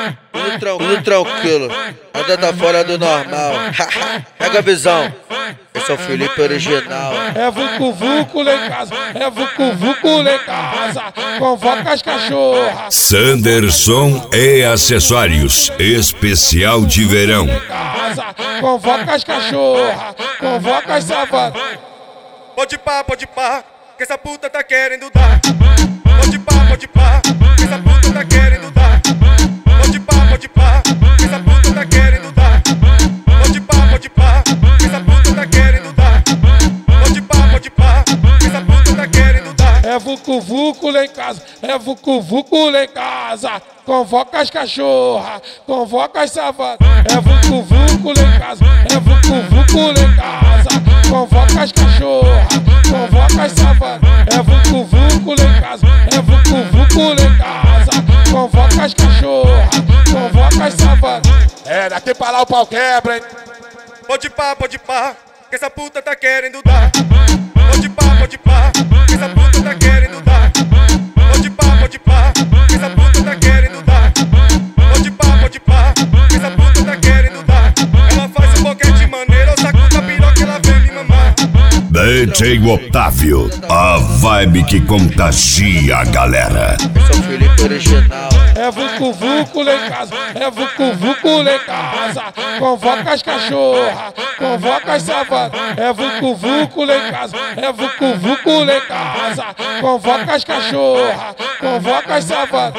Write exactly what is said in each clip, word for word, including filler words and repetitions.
Tudo tranquilo, tranquilo. Nada tá fora do normal. Pega a visão. Esse é o Felipe original. É vucu vucu lá em casa, é vucu vucu lá em casa. Convoca as cachorras. Sanderson e acessórios especial de verão. Convoca as cachorras, convoca as savanas. Pode pá, pode pá, que essa puta tá querendo dar. Pode pá, pode pá, que essa puta tá querendo dar. Pode pá, pode pá, que essa puta tá querendo dar. Pode pá, pode pá, que essa puta tá querendo dar. Pode pá, pode pá, que essa puta tá querendo dar. É vucu vucu lá em casa, é vucu vucu lá em casa. Convoca as cachorras, convoca as savanas. É vucu vucu lá em casa, é vucu vucu lá em casa. Convoca as cachorras, convoca as savanas. É vucu vucu lá em casa, é vucu vucu lá em casa. Convoca as cachorras, convoca as savanas. É, daqui pra lá o pau quebra, hein? Pode pá, pode pá, que essa puta tá querendo dar. Pode pá, pode pá, que essa puta tá querendo dar. Pode pá, pode pá, que essa puta tá querendo dar. Pode pá, pode pá, que essa puta tá querendo dar. Ela faz um boquete maneiro, eu saco da piroca, ela vem me mamar. D J Otávio, a vibe que contagia a galera. Esse é o Felipe original. É vucu vucu lá em casa, é vucu vucu lá em casa. Convoca as cachorras, convoca as savanas. É vucu vucu lá em casa, é vucu vucu lá em casa. Convoca as cachorras, convoca as savanas.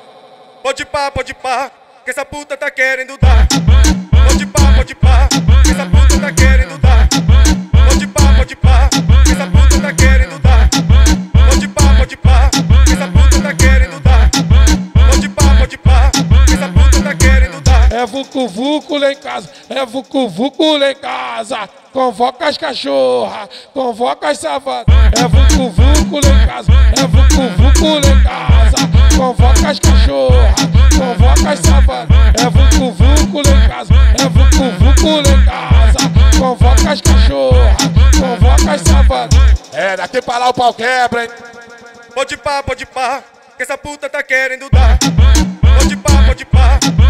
Pode pá, pode pá, que essa puta tá querendo dar. Pode pá, pode pá, que essa puta tá querendo dar. Pode pá, pode pá, que essa puta tá querendo dar. Pode pá, pode pá, que essa puta tá querendo dar. Pode pá, pode pá, que essa puta tá querendo dar. É vucu vucu lá em casa, é vucu vucu lá em casa. Convoca as cachorras, convoca as savanas. É vucu vucu lá em casa, é vucu vucu lá em casa. Convoca as cachorras, convoca as savanas. É vucu vucu lá em casa, é vucu vucu lá em casa. Convoca as cachorras, convoca as savanas. É, daqui pra lá o pau quebra, hein? Pode pá, pode pá, que essa puta tá querendo dar. Pode pá, pode pá,